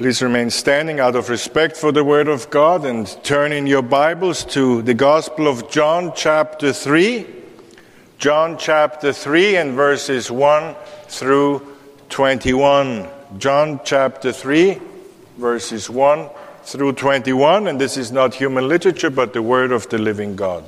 Please remain standing out of respect for the Word of God and turn in your Bibles to the Gospel of John chapter 3. John chapter 3 and verses 1 through 21. John chapter 3, verses 1 through 21. And this is not human literature, but the Word of the living God.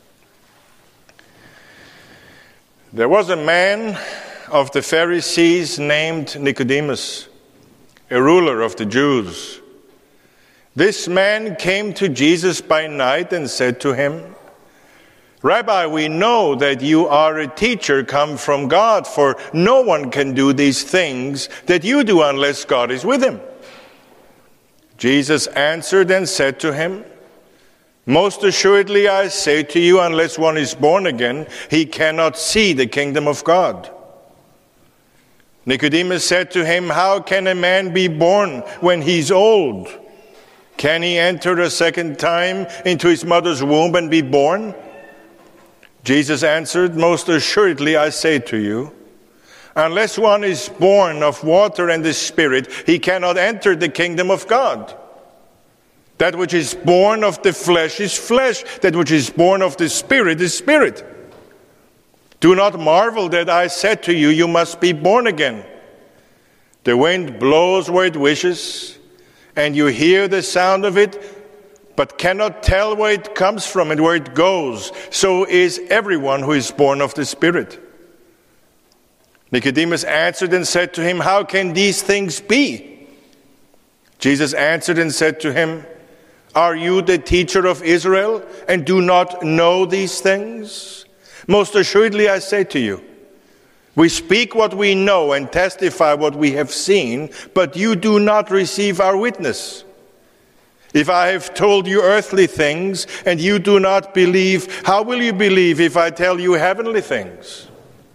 There was a man of the Pharisees named Nicodemus, a ruler of the Jews. This man came to Jesus by night and said to him, "Rabbi, we know that you are a teacher come from God, for no one can do these things that you do unless God is with him." Jesus answered and said to him, "Most assuredly I say to you, unless one is born again, he cannot see the kingdom of God." Nicodemus said to him, "How can a man be born when he's old? Can he enter a second time into his mother's womb and be born?" Jesus answered, "Most assuredly I say to you, unless one is born of water and the Spirit, he cannot enter the kingdom of God. That which is born of the flesh is flesh, that which is born of the Spirit is spirit. Do not marvel that I said to you, you must be born again. The wind blows where it wishes, and you hear the sound of it, but cannot tell where it comes from and where it goes. So is everyone who is born of the Spirit." Nicodemus answered and said to him, "How can these things be?" Jesus answered and said to him, "Are you the teacher of Israel and do not know these things? Most assuredly I say to you, we speak what we know and testify what we have seen, but you do not receive our witness. If I have told you earthly things and you do not believe, how will you believe if I tell you heavenly things?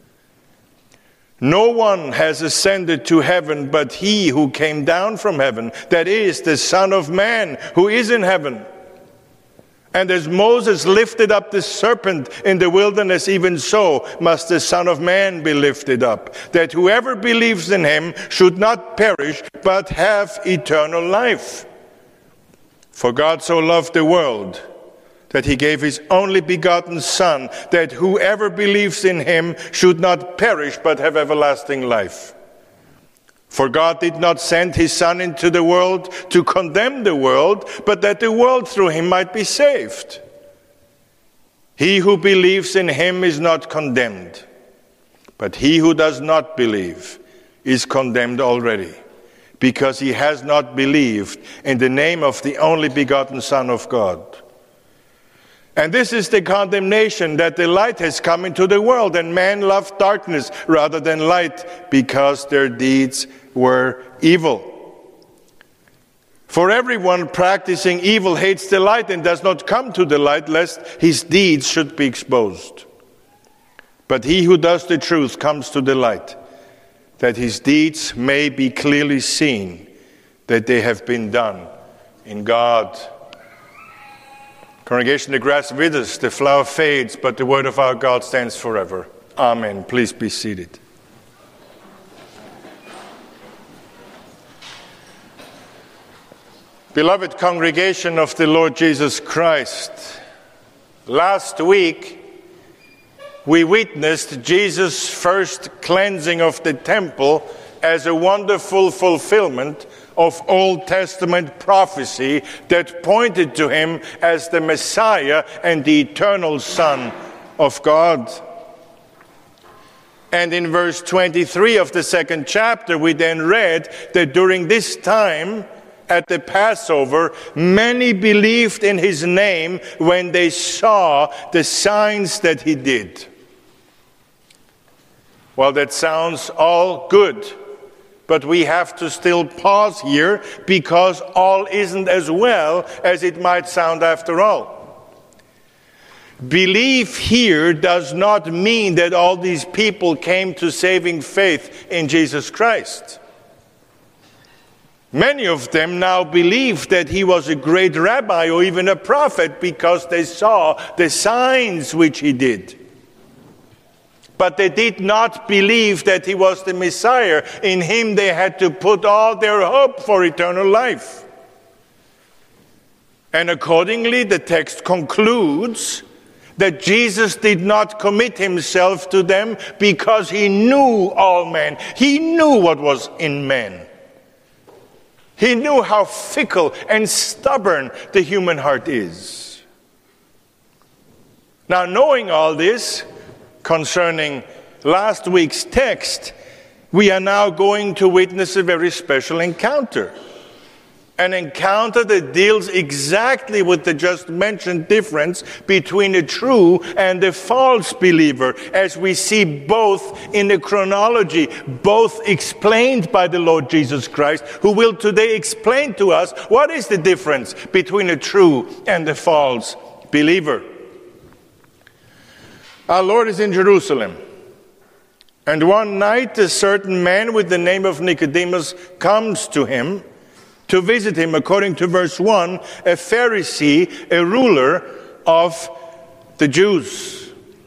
No one has ascended to heaven but he who came down from heaven, that is, the Son of Man who is in heaven. And as Moses lifted up the serpent in the wilderness, even so must the Son of Man be lifted up, that whoever believes in him should not perish, but have eternal life. For God so loved the world, that he gave his only begotten Son, that whoever believes in him should not perish, but have everlasting life. For God did not send his Son into the world to condemn the world, but that the world through him might be saved. He who believes in him is not condemned, but he who does not believe is condemned already, because he has not believed in the name of the only begotten Son of God. And this is the condemnation, that the light has come into the world, and man loved darkness rather than light, because their deeds were evil. For everyone practicing evil hates the light and does not come to the light, lest his deeds should be exposed. But he who does the truth comes to the light, that his deeds may be clearly seen, that they have been done in God. Congregation, the grass withers, the flower fades, but the word of our God stands forever. Amen. Please be seated. Beloved congregation of the Lord Jesus Christ, last week we witnessed Jesus' first cleansing of the temple as a wonderful fulfillment of Old Testament prophecy that pointed to him as the Messiah and the eternal Son of God. And in verse 23 of the second chapter, we then read that during this time, at the Passover, many believed in his name when they saw the signs that he did. Well, that sounds all good, but we have to still pause here, because all isn't as well as it might sound after all. Belief here does not mean that all these people came to saving faith in Jesus Christ. Many of them now believe that he was a great rabbi or even a prophet because they saw the signs which he did. But they did not believe that he was the Messiah. In him they had to put all their hope for eternal life. And accordingly, the text concludes that Jesus did not commit himself to them because he knew all men. He knew what was in men. He knew how fickle and stubborn the human heart is. Now, knowing all this concerning last week's text, we are now going to witness a very special encounter. An encounter that deals exactly with the just mentioned difference between a true and a false believer, as we see both in the chronology, both explained by the Lord Jesus Christ, who will today explain to us what is the difference between a true and a false believer. Our Lord is in Jerusalem, and one night a certain man with the name of Nicodemus comes to him to visit him, according to verse 1, a Pharisee, a ruler of the Jews.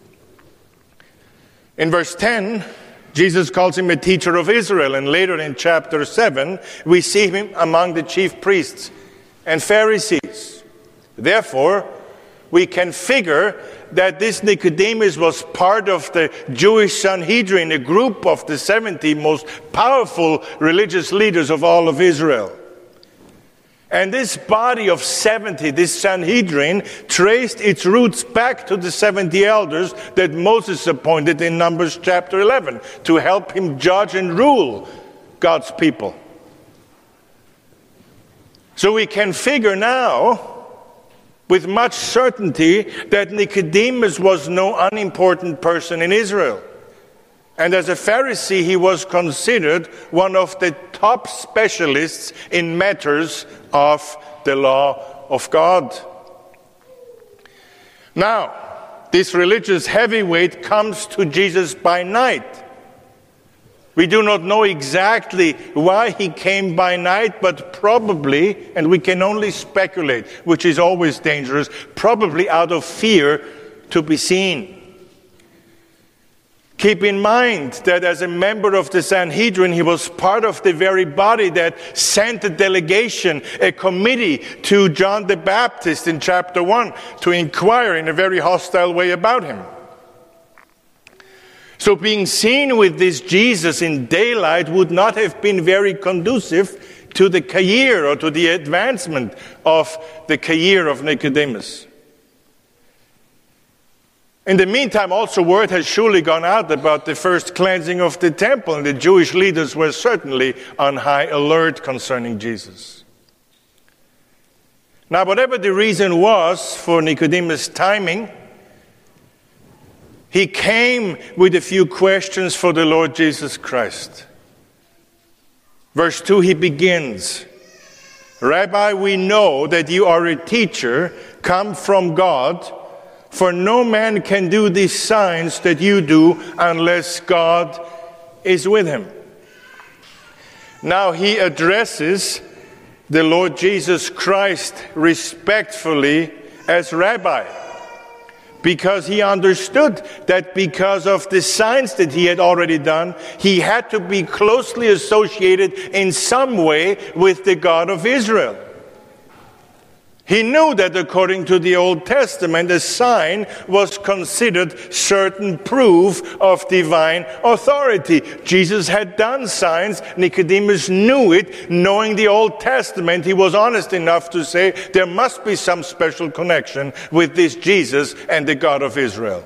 In verse 10, Jesus calls him a teacher of Israel, and later in chapter 7, we see him among the chief priests and Pharisees. Therefore, we can figure that this Nicodemus was part of the Jewish Sanhedrin, a group of the 70 most powerful religious leaders of all of Israel. And this body of 70, this Sanhedrin, traced its roots back to the 70 elders that Moses appointed in Numbers chapter 11 to help him judge and rule God's people. So we can figure now with much certainty that Nicodemus was no unimportant person in Israel. And as a Pharisee, he was considered one of the top specialists in matters of the law of God. Now, this religious heavyweight comes to Jesus by night. We do not know exactly why he came by night, but probably, and we can only speculate, which is always dangerous, probably out of fear to be seen. Keep in mind that as a member of the Sanhedrin, he was part of the very body that sent a delegation, a committee to John the Baptist in chapter 1 to inquire in a very hostile way about him. So being seen with this Jesus in daylight would not have been very conducive to the career or to the advancement of the career of Nicodemus. In the meantime, also word has surely gone out about the first cleansing of the temple, and the Jewish leaders were certainly on high alert concerning Jesus. Now, whatever the reason was for Nicodemus' timing, he came with a few questions for the Lord Jesus Christ. Verse 2, he begins, "Rabbi, we know that you are a teacher come from God, for no man can do these signs that you do unless God is with him." Now he addresses the Lord Jesus Christ respectfully as Rabbi, because he understood that because of the signs that he had already done, he had to be closely associated in some way with the God of Israel. He knew that according to the Old Testament, a sign was considered certain proof of divine authority. Jesus had done signs. Nicodemus knew it. Knowing the Old Testament, he was honest enough to say there must be some special connection with this Jesus and the God of Israel.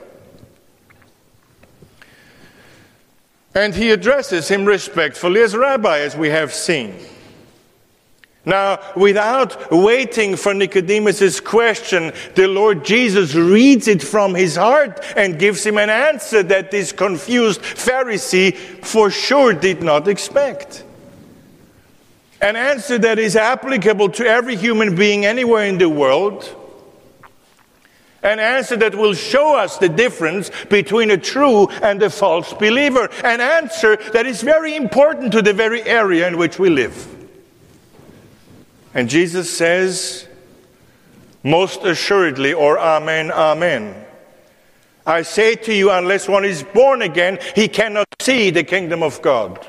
And he addresses him respectfully as Rabbi, as we have seen. Now, without waiting for Nicodemus' question, the Lord Jesus reads it from his heart and gives him an answer that this confused Pharisee for sure did not expect. An answer that is applicable to every human being anywhere in the world. An answer that will show us the difference between a true and a false believer. An answer that is very important to the very area in which we live. And Jesus says, most assuredly, or amen, amen, I say to you, unless one is born again, he cannot see the kingdom of God.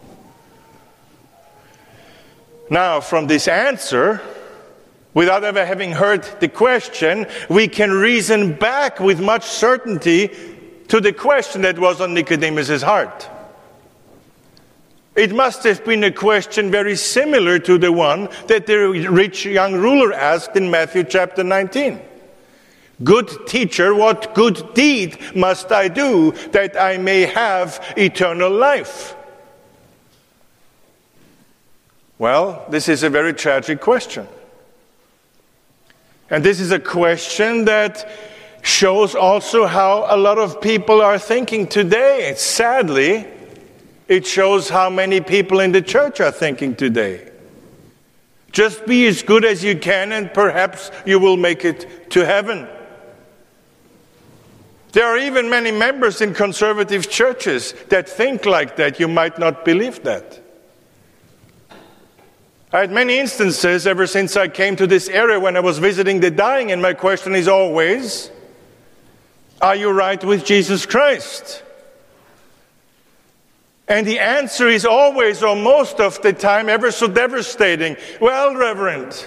Now, from this answer, without ever having heard the question, we can reason back with much certainty to the question that was on Nicodemus' heart. It must have been a question very similar to the one that the rich young ruler asked in Matthew chapter 19. Good teacher, what good deed must I do that I may have eternal life? Well, this is a very tragic question. And this is a question that shows also how a lot of people are thinking today. Sadly, it shows how many people in the church are thinking today. Just be as good as you can and perhaps you will make it to heaven. There are even many members in conservative churches that think like that. You might not believe that. I had many instances ever since I came to this area when I was visiting the dying, and my question is always, are you right with Jesus Christ? And the answer is always, or most of the time, ever so devastating. Well, Reverend,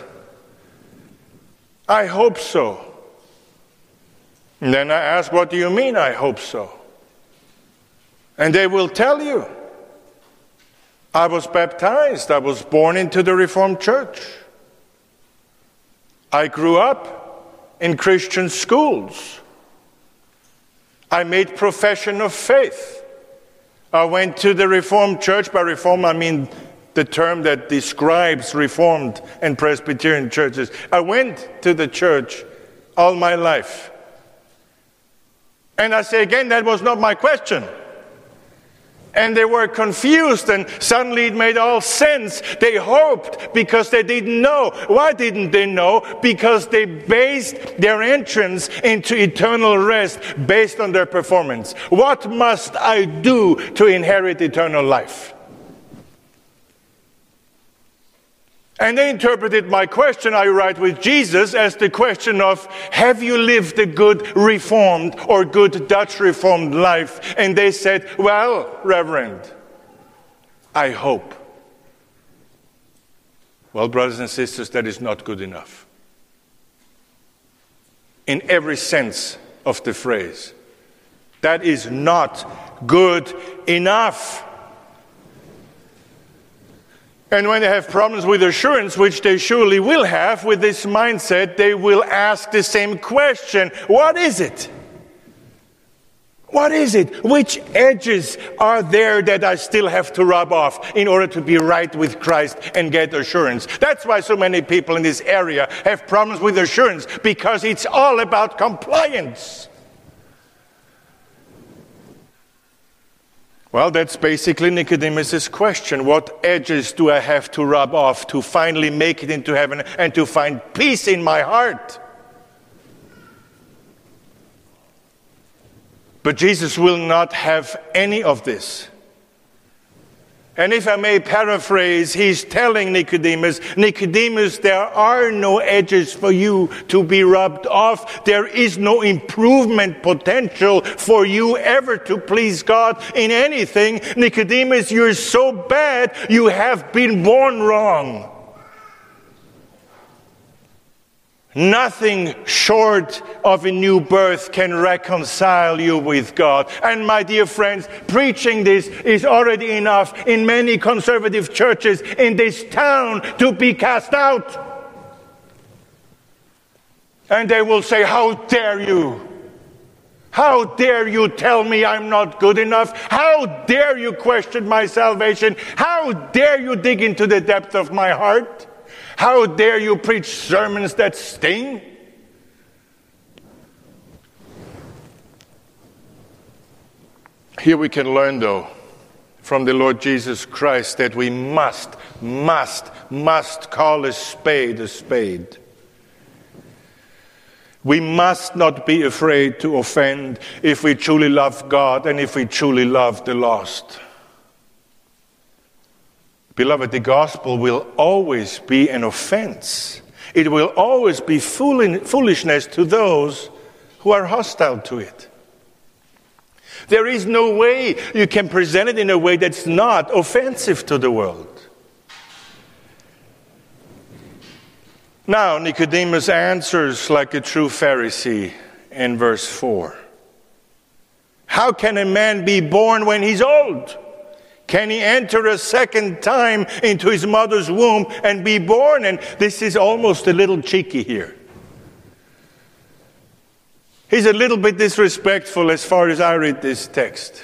I hope so. And then I ask, what do you mean, I hope so? And they will tell you, I was baptized. I was born into the Reformed Church. I grew up in Christian schools. I made profession of faith. I went to the Reformed Church. By Reform, I mean the term that describes Reformed and Presbyterian churches. I went to the church all my life. And I say again, that was not my question. And they were confused, and suddenly it made all sense. They hoped because they didn't know. Why didn't they know? Because they based their entrance into eternal rest based on their performance. What must I do to inherit eternal life? And they interpreted my question, are you right with Jesus, as the question of, have you lived a good Reformed or good Dutch Reformed life? And they said, well, Reverend, I hope. Well, brothers and sisters, that is not good enough. In every sense of the phrase. That is not good enough. And when they have problems with assurance, which they surely will have, with this mindset, they will ask the same question. What is it? What is it? Which edges are there that I still have to rub off in order to be right with Christ and get assurance? That's why so many people in this area have problems with assurance, because it's all about compliance. Well, that's basically Nicodemus' question. What edges do I have to rub off to finally make it into heaven and to find peace in my heart? But Jesus will not have any of this. And if I may paraphrase, he's telling Nicodemus, Nicodemus, there are no edges for you to be rubbed off. There is no improvement potential for you ever to please God in anything. Nicodemus, you're so bad, you have been born wrong. Nothing short of a new birth can reconcile you with God. And my dear friends, preaching this is already enough in many conservative churches in this town to be cast out. And they will say, how dare you? How dare you tell me I'm not good enough? How dare you question my salvation? How dare you dig into the depth of my heart? How dare you preach sermons that sting? Here we can learn, though, from the Lord Jesus Christ that we must call a spade a spade. We must not be afraid to offend if we truly love God and if we truly love the lost. Beloved, the gospel will always be an offense. It will always be foolishness to those who are hostile to it. There is no way you can present it in a way that's not offensive to the world. Now, Nicodemus answers like a true Pharisee in verse 4. How can a man be born when he's old? Can he enter a second time into his mother's womb and be born? And this is almost a little cheeky here. He's a little bit disrespectful as far as I read this text.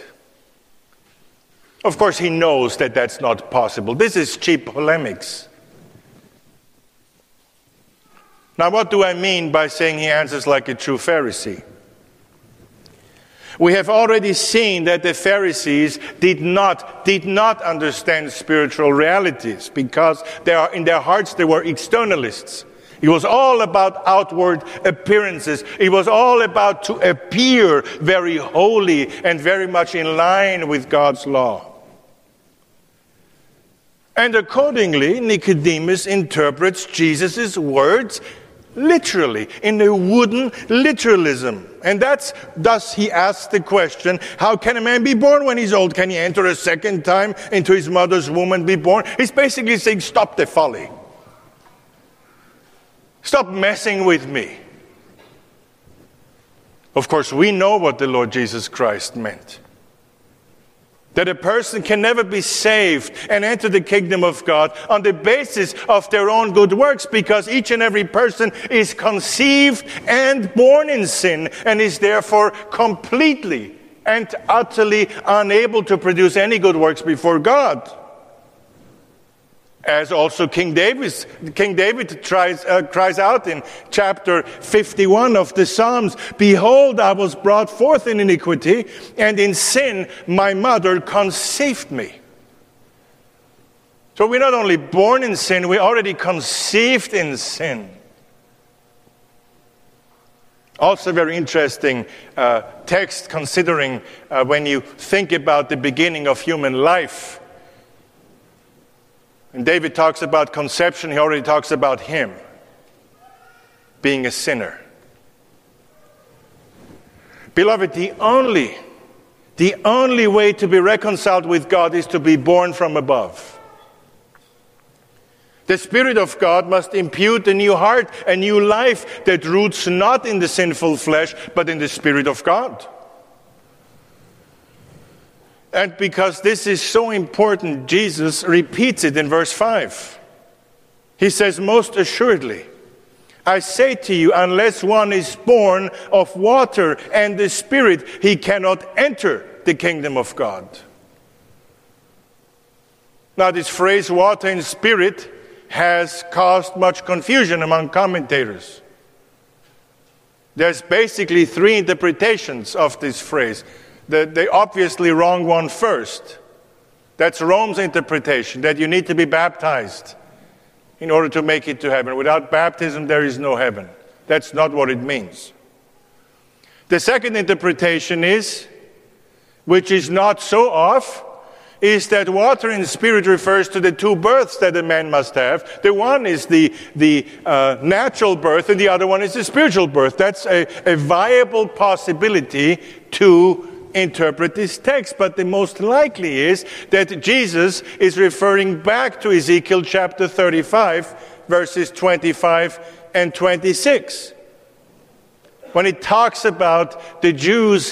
Of course, he knows that that's not possible. This is cheap polemics. Now, what do I mean by saying he answers like a true Pharisee? We have already seen that the Pharisees did not understand spiritual realities because in their hearts they were externalists. It was all about outward appearances. It was all about to appear very holy and very much in line with God's law. And accordingly, Nicodemus interprets Jesus' words literally, in a wooden literalism. And thus he asks the question, how can a man be born when he's old? Can he enter a second time into his mother's womb and be born? He's basically saying, stop the folly. Stop messing with me. Of course, we know what the Lord Jesus Christ meant. That a person can never be saved and enter the kingdom of God on the basis of their own good works, because each and every person is conceived and born in sin and is therefore completely and utterly unable to produce any good works before God. As also King David cries out in chapter 51 of the Psalms, behold, I was brought forth in iniquity, and in sin my mother conceived me. So we're not only born in sin, we're already conceived in sin. Also very interesting text considering when you think about the beginning of human life. When David talks about conception, he already talks about him being a sinner. Beloved, the only way to be reconciled with God is to be born from above. The Spirit of God must impute a new heart, a new life that roots not in the sinful flesh, but in the Spirit of God. And because this is so important, Jesus repeats it in verse 5. He says, most assuredly, I say to you, unless one is born of water and the Spirit, he cannot enter the kingdom of God. Now, this phrase, water and spirit, has caused much confusion among commentators. There's basically three interpretations of this phrase. The obviously wrong one first. That's Rome's interpretation, that you need to be baptized in order to make it to heaven. Without baptism, there is no heaven. That's not what it means. The second interpretation is, which is not so off, is that water and spirit refers to the two births that a man must have. The one is the natural birth, and the other one is the spiritual birth. That's a viable possibility to interpret this text, but the most likely is that Jesus is referring back to Ezekiel chapter 35, verses 25 and 26. When it talks about the Jews'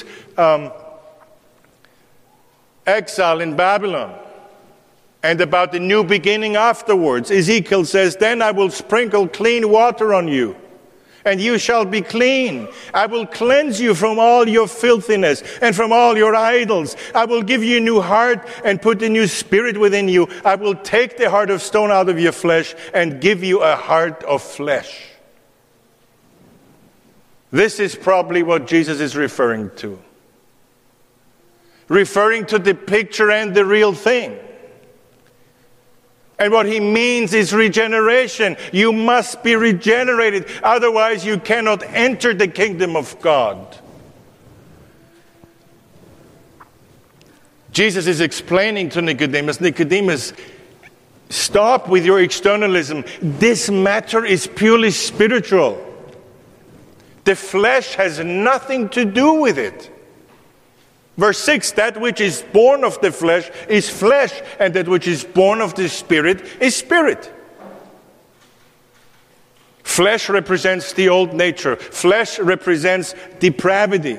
exile in Babylon and about the new beginning afterwards, Ezekiel says, then I will sprinkle clean water on you, and you shall be clean. I will cleanse you from all your filthiness and from all your idols. I will give you a new heart and put a new spirit within you. I will take the heart of stone out of your flesh and give you a heart of flesh. This is probably what Jesus is referring to. Referring to the picture and the real thing. And what he means is regeneration. You must be regenerated. Otherwise, you cannot enter the kingdom of God. Jesus is explaining to Nicodemus, Nicodemus, stop with your externalism. This matter is purely spiritual. The flesh has nothing to do with it. Verse 6, that which is born of the flesh is flesh, and that which is born of the Spirit is spirit. Flesh represents the old nature. Flesh represents depravity.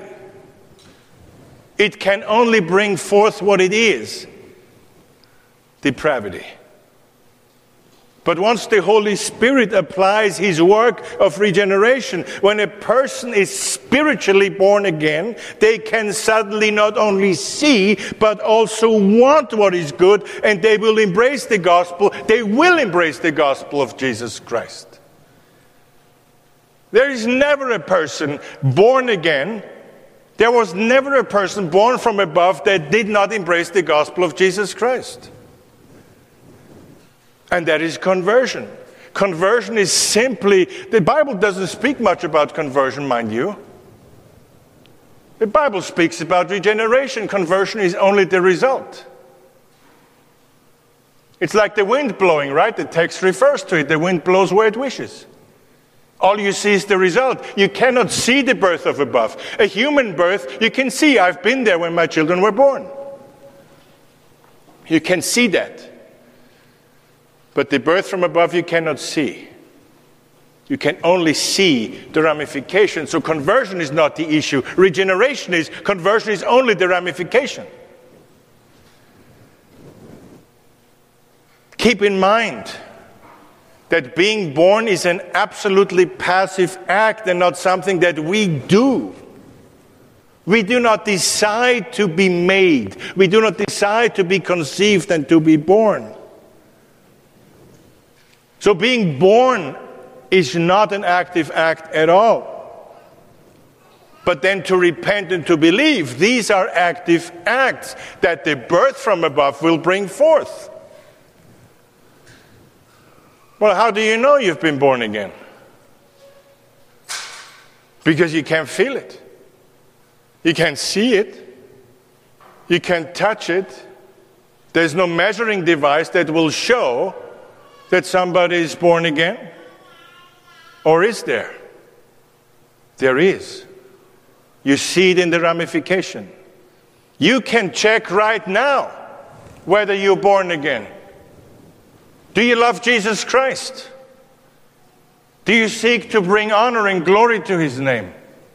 It can only bring forth what it is, depravity. But once the Holy Spirit applies His work of regeneration, when a person is spiritually born again, they can suddenly not only see, but also want what is good, and they will embrace the gospel. They will embrace the gospel of Jesus Christ. There is never a person born again. There was never a person born from above that did not embrace the gospel of Jesus Christ. And that is conversion. Conversion is simply, the Bible doesn't speak much about conversion, mind you. The Bible speaks about regeneration. Conversion is only the result. It's like the wind blowing, right? The text refers to it. The wind blows where it wishes. All you see is the result. You cannot see the birth of above. A human birth, you can see. I've been there when my children were born. You can see that. But the birth from above you cannot see. You can only see the ramifications. So conversion is not the issue. Regeneration is. Conversion is only the ramification. Keep in mind that being born is an absolutely passive act and not something that we do. We do not decide to be made. We do not decide to be conceived and to be born. So being born is not an active act at all. But then to repent and to believe, these are active acts that the birth from above will bring forth. Well, how do you know you've been born again? Because you can feel it. You can see it. You can touch it. There's no measuring device that will show that somebody is born again? Or is there? There is. You see it in the ramification. You can check right now whether you're born again. Do you love Jesus Christ? Do you seek to bring honor and glory to His name?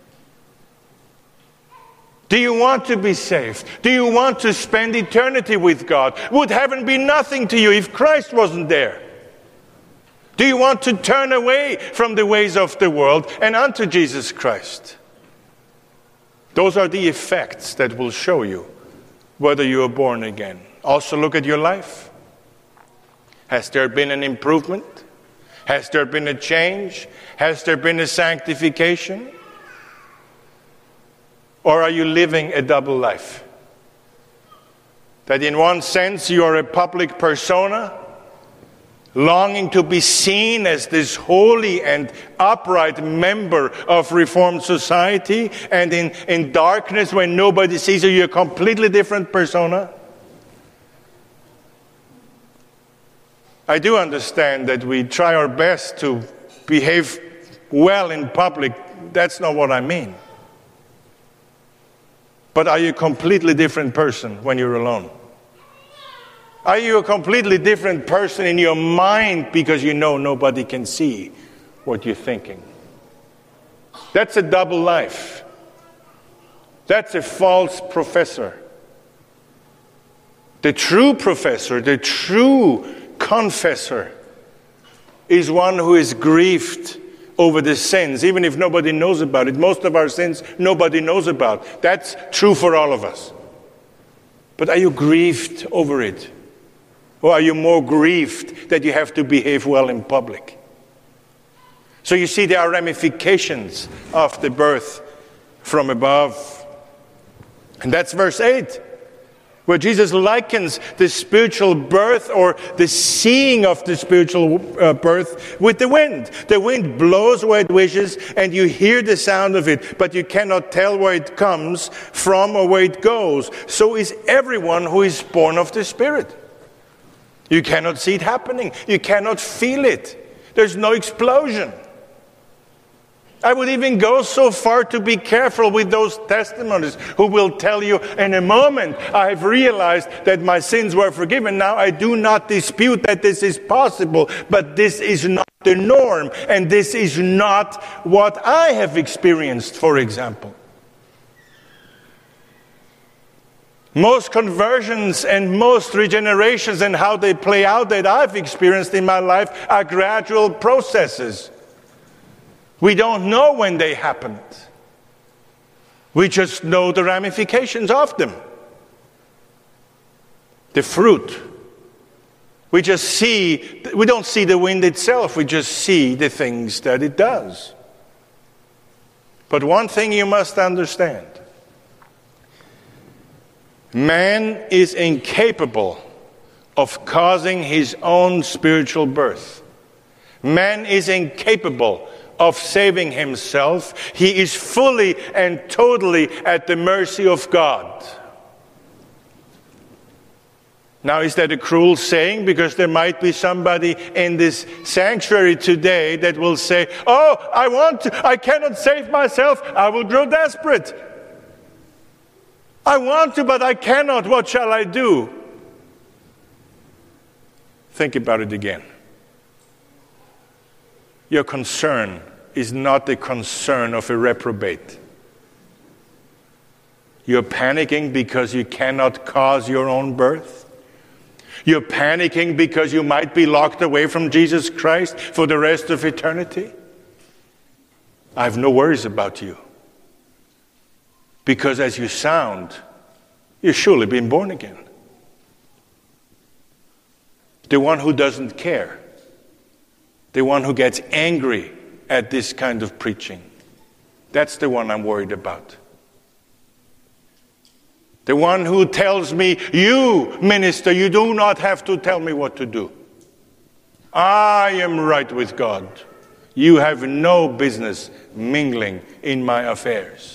Do you want to be saved? Do you want to spend eternity with God? Would heaven be nothing to you if Christ wasn't there? Do you want to turn away from the ways of the world and unto Jesus Christ? Those are the effects that will show you whether you are born again. Also look at your life. Has there been an improvement? Has there been a change? Has there been a sanctification? Or are you living a double life? That in one sense you are a public persona, longing to be seen as this holy and upright member of Reformed society, and in darkness when nobody sees you, you're a completely different persona. I do understand that we try our best to behave well in public. That's not what I mean. But are you a completely different person when you're alone? Are you a completely different person in your mind because you know nobody can see what you're thinking? That's a double life. That's a false professor. The true professor, the true confessor, is one who is grieved over the sins, even if nobody knows about it. Most of our sins nobody knows about. That's true for all of us. But are you grieved over it? Or are you more grieved that you have to behave well in public? So you see, there are ramifications of the birth from above. And that's verse 8, where Jesus likens the spiritual birth or the seeing of the spiritual birth with the wind. The wind blows where it wishes, and you hear the sound of it, but you cannot tell where it comes from or where it goes. So is everyone who is born of the Spirit. You cannot see it happening. You cannot feel it. There's no explosion. I would even go so far to be careful with those testimonies who will tell you, in a moment I have realized that my sins were forgiven. Now I do not dispute that this is possible, but this is not the norm, and this is not what I have experienced, for example. Most conversions and most regenerations and how they play out that I've experienced in my life are gradual processes. We don't know when they happened. We just know the ramifications of them. The fruit. We don't see the wind itself, we just see the things that it does. But one thing you must understand. Man is incapable of causing his own spiritual birth. Man is incapable of saving himself. He is fully and totally at the mercy of God. Now, is that a cruel saying? Because there might be somebody in this sanctuary today that will say, "Oh, I cannot save myself. I will grow desperate. I want to, but I cannot. What shall I do?" Think about it again. Your concern is not the concern of a reprobate. You're panicking because you cannot cause your own birth. You're panicking because you might be locked away from Jesus Christ for the rest of eternity. I have no worries about you. Because as you sound, you've surely been born again. The one who doesn't care, the one who gets angry at this kind of preaching, that's the one I'm worried about. The one who tells me, "You, minister, you do not have to tell me what to do. I am right with God. You have no business mingling in my affairs."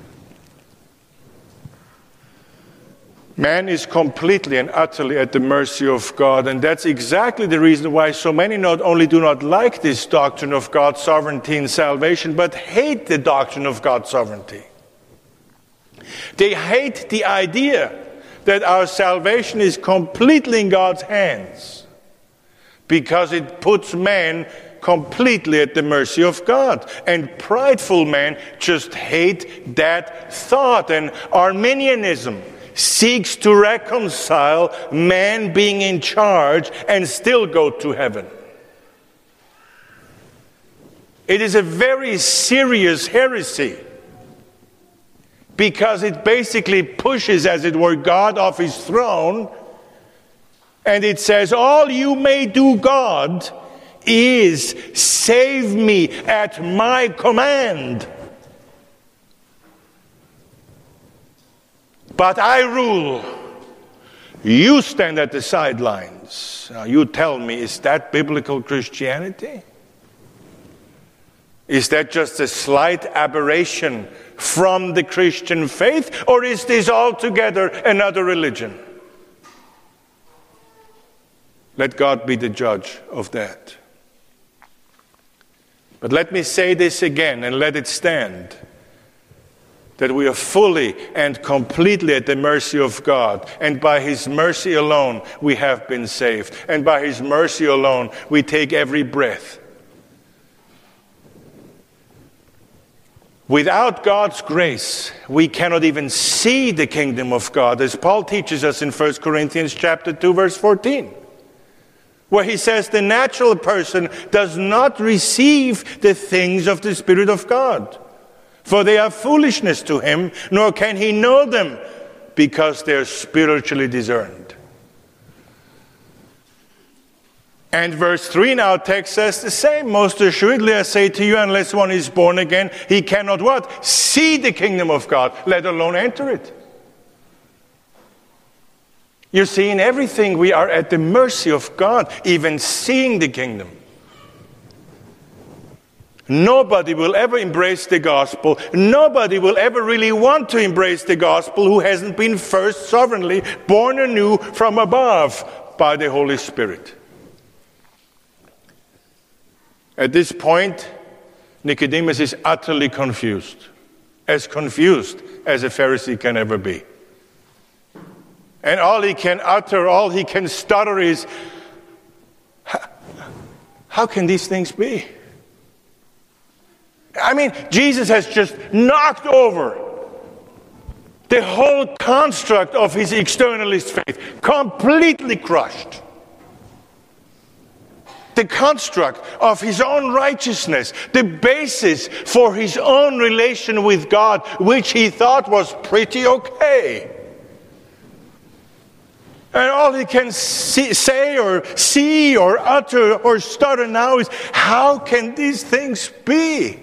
Man is completely and utterly at the mercy of God, and that's exactly the reason why so many not only do not like this doctrine of God's sovereignty and salvation, but hate the doctrine of God's sovereignty. They hate the idea that our salvation is completely in God's hands, because it puts man completely at the mercy of God. And prideful men just hate that thought. And Arminianism seeks to reconcile man being in charge and still go to heaven. It is a very serious heresy, because it basically pushes, as it were, God off his throne, and it says, all you may do, God, is save me at my command. But I rule. You stand at the sidelines. Now you tell me, is that biblical Christianity? Is that just a slight aberration from the Christian faith, or is this altogether another religion? Let God be the judge of that. But let me say this again and let it stand, that we are fully and completely at the mercy of God, and by his mercy alone we have been saved, and by his mercy alone we take every breath. Without God's grace, we cannot even see the kingdom of God, as Paul teaches us in 1 Corinthians chapter 2, verse 14, where he says the natural person does not receive the things of the Spirit of God, for they are foolishness to him, nor can he know them, because they are spiritually discerned. And verse 3 in our text says the same. Most assuredly I say to you, unless one is born again, he cannot what? See the kingdom of God, let alone enter it. You see, in everything we are at the mercy of God, even seeing the kingdom. Nobody will ever embrace the gospel. Nobody will ever really want to embrace the gospel who hasn't been first sovereignly born anew from above by the Holy Spirit. At this point, Nicodemus is utterly confused as a Pharisee can ever be. And all he can utter, all he can stutter is, how can these things be? I mean, Jesus has just knocked over the whole construct of his externalist faith, completely crushed. The construct of his own righteousness, the basis for his own relation with God, which he thought was pretty okay. And all he can say or see or utter or stutter now is, how can these things be?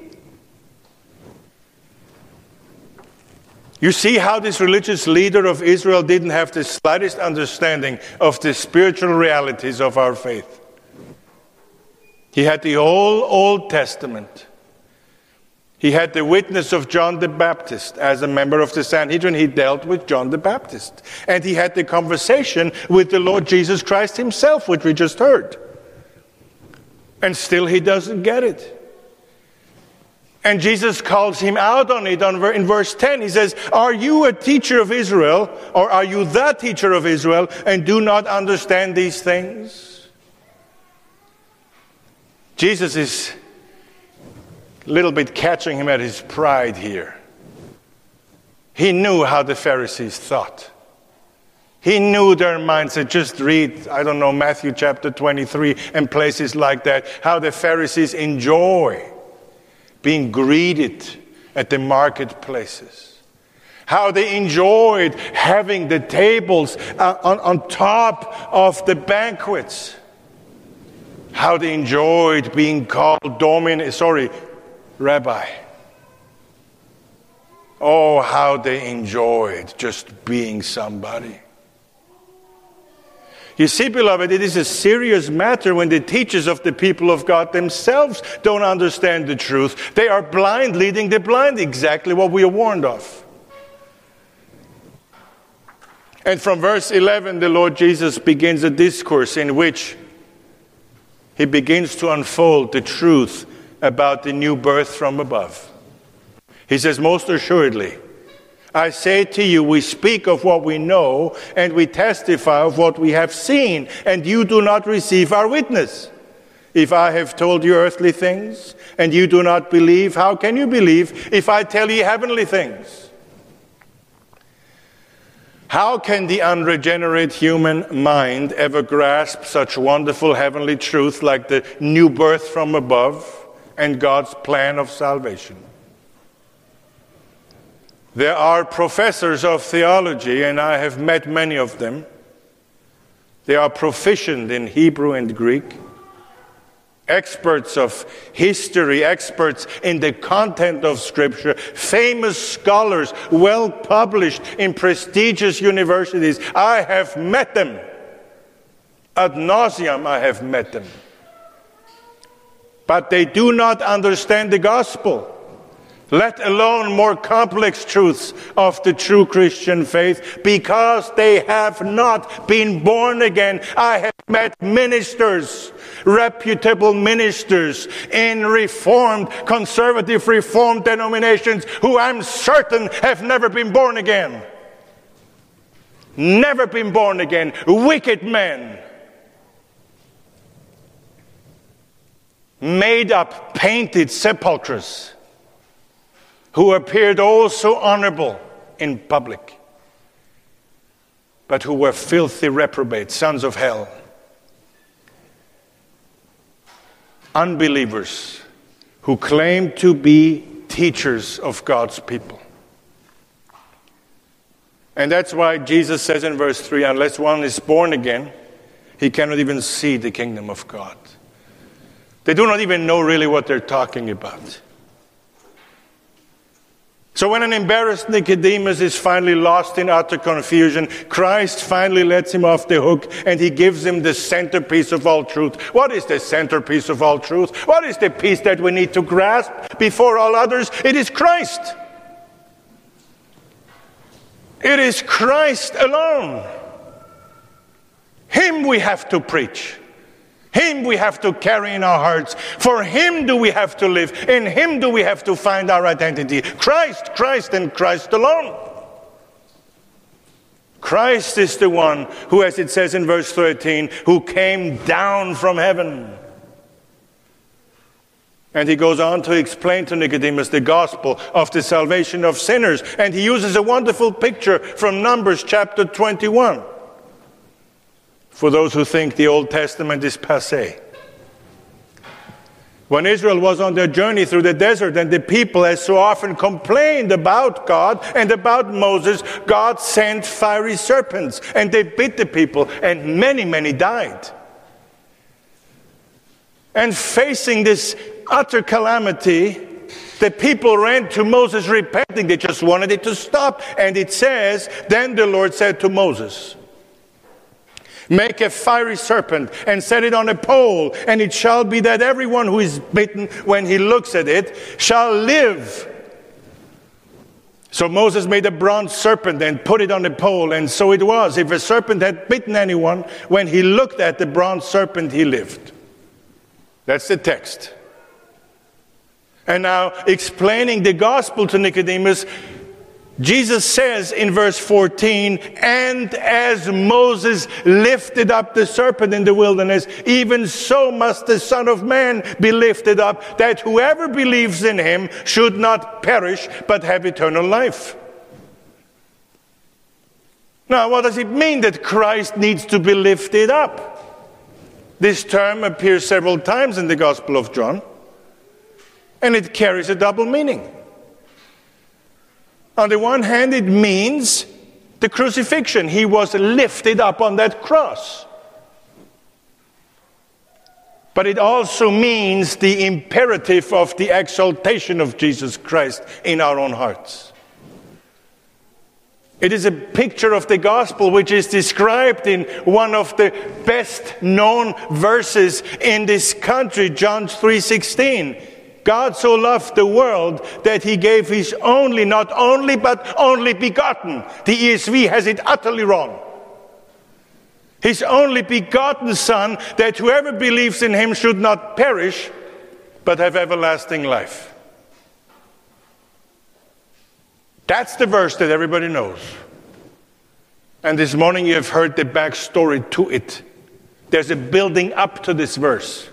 You see how this religious leader of Israel didn't have the slightest understanding of the spiritual realities of our faith. He had the whole Old Testament. He had the witness of John the Baptist. As a member of the Sanhedrin, he dealt with John the Baptist. And he had the conversation with the Lord Jesus Christ himself, which we just heard. And still he doesn't get it. And Jesus calls him out on it in verse 10. He says, are you a teacher of Israel, or are you the teacher of Israel, and do not understand these things? Jesus is a little bit catching him at his pride here. He knew how the Pharisees thought. He knew their mindset. Just read, Matthew chapter 23 and places like that, how the Pharisees enjoy being greeted at the marketplaces. How they enjoyed having the tables on top of the banquets. How they enjoyed being called Rabbi. Oh, how they enjoyed just being somebody. You see, beloved, it is a serious matter when the teachers of the people of God themselves don't understand the truth. They are blind, leading the blind, exactly what we are warned of. And from verse 11, the Lord Jesus begins a discourse in which he begins to unfold the truth about the new birth from above. He says, most assuredly, I say to you, we speak of what we know, and we testify of what we have seen, and you do not receive our witness. If I have told you earthly things, and you do not believe, how can you believe if I tell you heavenly things? How can the unregenerate human mind ever grasp such wonderful heavenly truth like the new birth from above and God's plan of salvation? There are professors of theology, and I have met many of them. They are proficient in Hebrew and Greek. Experts of history, experts in the content of Scripture, famous scholars, well published in prestigious universities. I have met them. Ad nauseam, I have met them. But they do not understand the gospel, let alone more complex truths of the true Christian faith, because they have not been born again. I have met ministers, reputable ministers in Reformed, conservative Reformed denominations who I'm certain have never been born again. Never been born again. Wicked men. Made up, painted sepulchres who appeared oh so honorable in public, but who were filthy reprobates, sons of hell. Unbelievers who claim to be teachers of God's people. And that's why Jesus says in verse 3, unless one is born again, he cannot even see the kingdom of God. They do not even know really what they're talking about. So when an embarrassed Nicodemus is finally lost in utter confusion, Christ finally lets him off the hook, and he gives him the centerpiece of all truth. What is the centerpiece of all truth? What is the piece that we need to grasp before all others? It is Christ. It is Christ alone. Him we have to preach. Him we have to carry in our hearts. For Him do we have to live. In Him do we have to find our identity. Christ, Christ, and Christ alone. Christ is the one who, as it says in verse 13, who came down from heaven. And he goes on to explain to Nicodemus the gospel of the salvation of sinners. And he uses a wonderful picture from Numbers chapter 21. For those who think the Old Testament is passé. When Israel was on their journey through the desert and the people, as so often, complained about God and about Moses, God sent fiery serpents and they bit the people, and many, many died. And facing this utter calamity, the people ran to Moses repenting. They just wanted it to stop. And it says, then the Lord said to Moses, make a fiery serpent and set it on a pole, and it shall be that everyone who is bitten, when he looks at it, shall live. So Moses made a bronze serpent and put it on a pole, and so it was. If a serpent had bitten anyone, when he looked at the bronze serpent, he lived. That's the text. And now, explaining the gospel to Nicodemus, Jesus says in verse 14, and as Moses lifted up the serpent in the wilderness, even so must the Son of Man be lifted up, that whoever believes in him should not perish, but have eternal life. Now, what does it mean that Christ needs to be lifted up? This term appears several times in the Gospel of John, and it carries a double meaning. On the one hand, it means the crucifixion. He was lifted up on that cross. But it also means the imperative of the exaltation of Jesus Christ in our own hearts. It is a picture of the gospel which is described in one of the best known verses in this country, John 3:16. God so loved the world that he gave his only, not only, but only begotten. The ESV has it utterly wrong. His only begotten Son, that whoever believes in him should not perish, but have everlasting life. That's the verse that everybody knows. And this morning you have heard the backstory to it. There's a building up to this verse.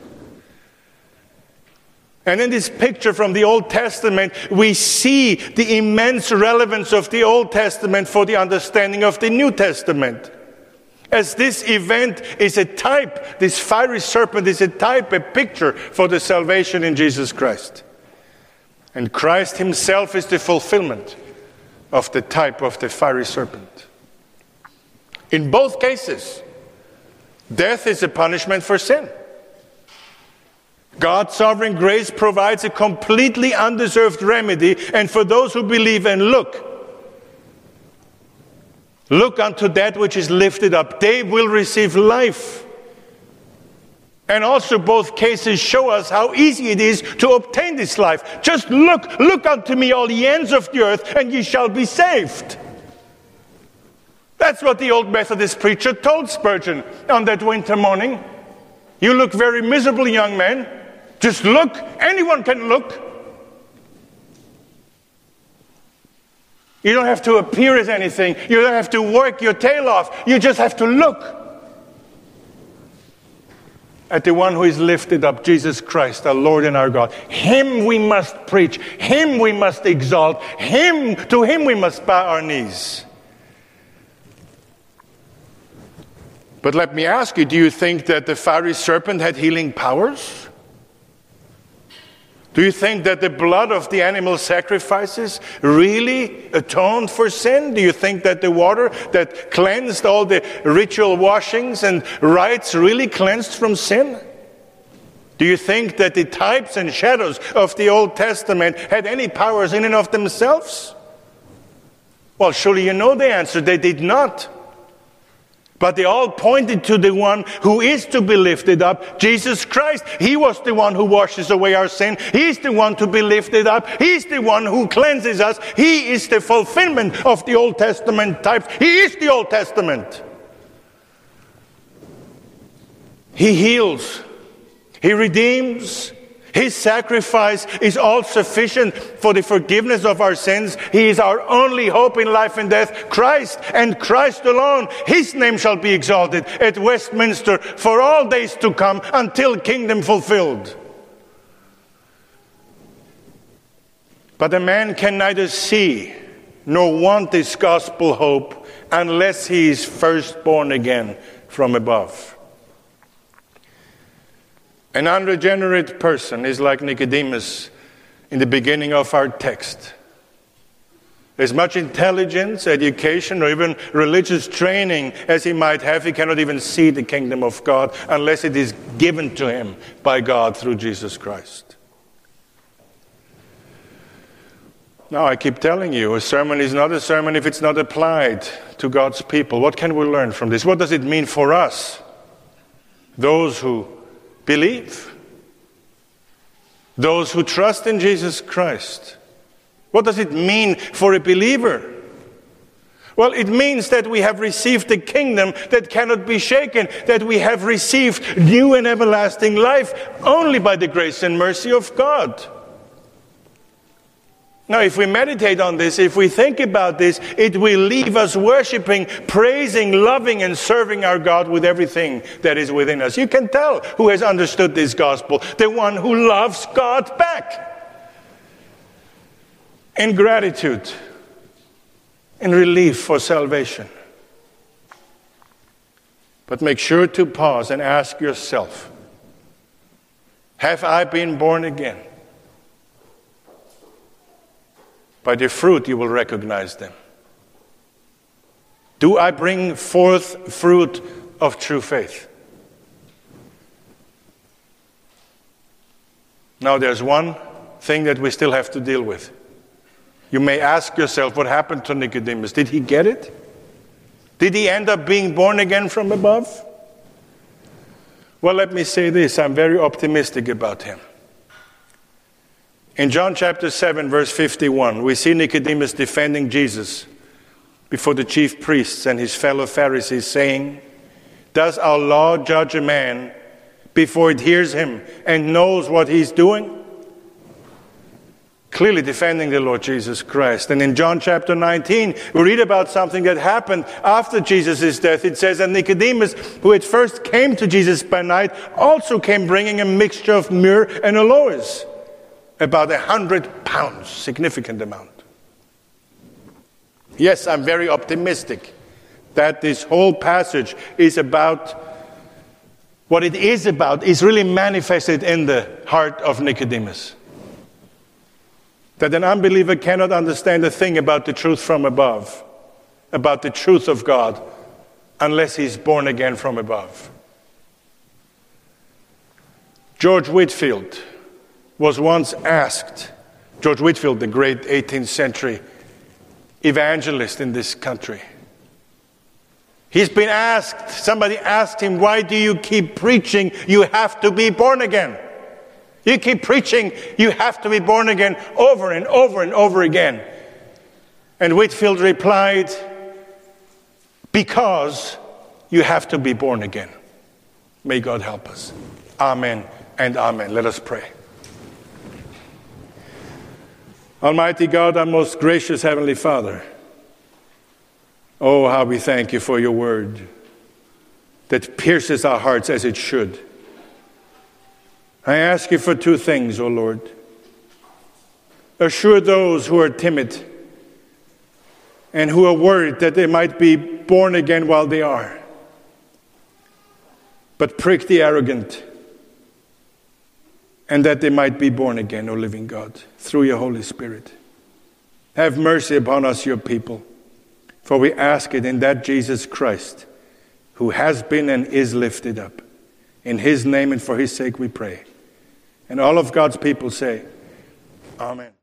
And in this picture from the Old Testament, we see the immense relevance of the Old Testament for the understanding of the New Testament. As this event is a type, this fiery serpent is a type, a picture for the salvation in Jesus Christ. And Christ himself is the fulfillment of the type of the fiery serpent. In both cases, death is a punishment for sin. God's sovereign grace provides a completely undeserved remedy, and for those who believe and look unto that which is lifted up, they will receive life. And also both cases show us how easy it is to obtain this life. Just look unto me, all the ends of the earth, and ye shall be saved. That's what the old Methodist preacher told Spurgeon on that winter morning. You look very miserable, young man. Just look. Anyone can look. You don't have to appear as anything. You don't have to work your tail off. You just have to look at the one who is lifted up, Jesus Christ, our Lord and our God. Him we must preach. Him we must exalt. To him we must bow our knees. But let me ask you, do you think that the fiery serpent had healing powers? Do you think that the blood of the animal sacrifices really atoned for sin? Do you think that the water that cleansed all the ritual washings and rites really cleansed from sin? Do you think that the types and shadows of the Old Testament had any powers in and of themselves? Well, surely you know the answer. They did not. But they all pointed to the one who is to be lifted up, Jesus Christ. He was the one who washes away our sin. He's the one to be lifted up. He's the one who cleanses us. He is the fulfillment of the Old Testament types. He is the Old Testament. He heals He redeems. His sacrifice is all sufficient for the forgiveness of our sins. He is our only hope in life and death. Christ and Christ alone. His name shall be exalted at Westminster for all days to come until kingdom fulfilled. But a man can neither see nor want this gospel hope unless he is first born again from above. An unregenerate person is like Nicodemus in the beginning of our text. As much intelligence, education, or even religious training as he might have, he cannot even see the kingdom of God unless it is given to him by God through Jesus Christ. Now, I keep telling you, a sermon is not a sermon if it's not applied to God's people. What can we learn from this? What does it mean for us? Those who believe. Those who trust in Jesus Christ. What does it mean for a believer? Well, it means that we have received a kingdom that cannot be shaken, that we have received new and everlasting life only by the grace and mercy of God. Now, if we meditate on this, if we think about this, it will leave us worshiping, praising, loving, and serving our God with everything that is within us. You can tell who has understood this gospel. The one who loves God back. In gratitude, in relief for salvation. But make sure to pause and ask yourself, have I been born again? By their fruit you will recognize them. Do I bring forth fruit of true faith? Now there's one thing that we still have to deal with. You may ask yourself, what happened to Nicodemus? Did he get it? Did he end up being born again from above? Well, let me say this. I'm very optimistic about him. In John chapter 7, verse 51, we see Nicodemus defending Jesus before the chief priests and his fellow Pharisees, saying, does our law judge a man before it hears him and knows what he's doing? Clearly defending the Lord Jesus Christ. And in John chapter 19, we read about something that happened after Jesus' death. It says that Nicodemus, who at first came to Jesus by night, also came bringing a mixture of myrrh and aloes. About 100 pounds, significant amount. Yes, I'm very optimistic that this whole passage is about, what it is about is really manifested in the heart of Nicodemus. That an unbeliever cannot understand a thing about the truth from above, about the truth of God, unless he's born again from above. George Whitefield was once asked, George Whitefield, the great 18th century evangelist in this country. He's been asked, somebody asked him, why do you keep preaching you have to be born again? You keep preaching you have to be born again over and over and over again. And Whitefield replied, because you have to be born again. May God help us. Amen and amen. Let us pray. Almighty God, our most gracious Heavenly Father, oh, how we thank you for your word that pierces our hearts as it should. I ask you for two things, O Lord. Assure those who are timid and who are worried that they might be born again while they are. But prick the arrogant, and that they might be born again, O living God, through your Holy Spirit. Have mercy upon us, your people, for we ask it in that Jesus Christ, who has been and is lifted up. In his name and for his sake we pray. And all of God's people say, Amen.